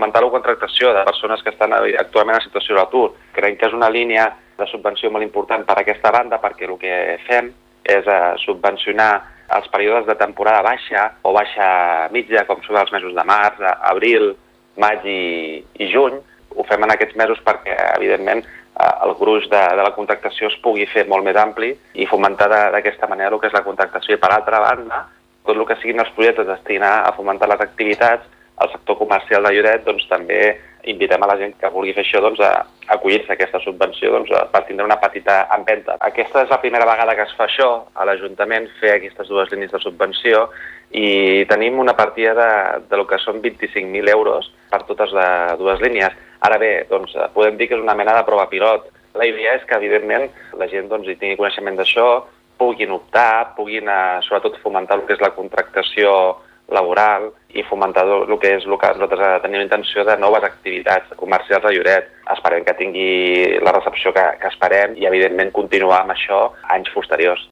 fomentar la contractació de persones que estan actualment en situació d'atur. Creiem que és una línia de subvenció molt important per a aquesta banda, perquè el que fem és subvencionar els períodes de temporada baixa o baixa mitja, com són els mesos de març, abril, maig i juny. Ho fem en aquests mesos perquè, evidentment, el gruix de la contractació es pugui fer molt més ampli i fomentar d'aquesta manera el que és la contractació. I per altra banda, tot el que siguin els projectes destinats a fomentar les activitats, al sector comercial de Lloret, doncs també invitem a la gent que vulgui fer això a acollir-se a aquesta subvenció per tindre una petita empenta. Aquesta és la primera vegada que es fa això a l'Ajuntament, fer aquestes dues línies de subvenció, i tenim una partida de lo que són 25.000 euros per totes les dues línies. Ara bé, podem dir que és una mena de prova pilot. La idea és que, evidentment, la gent hi tingui coneixement d'això, puguin optar, puguin sobretot fomentar el que és la contractació laboral i fomentar el que és el que nosaltres tenim intenció de noves activitats comercials a Lloret. Esperem que tingui la recepció que esperem i, evidentment, continuar amb això anys posteriors.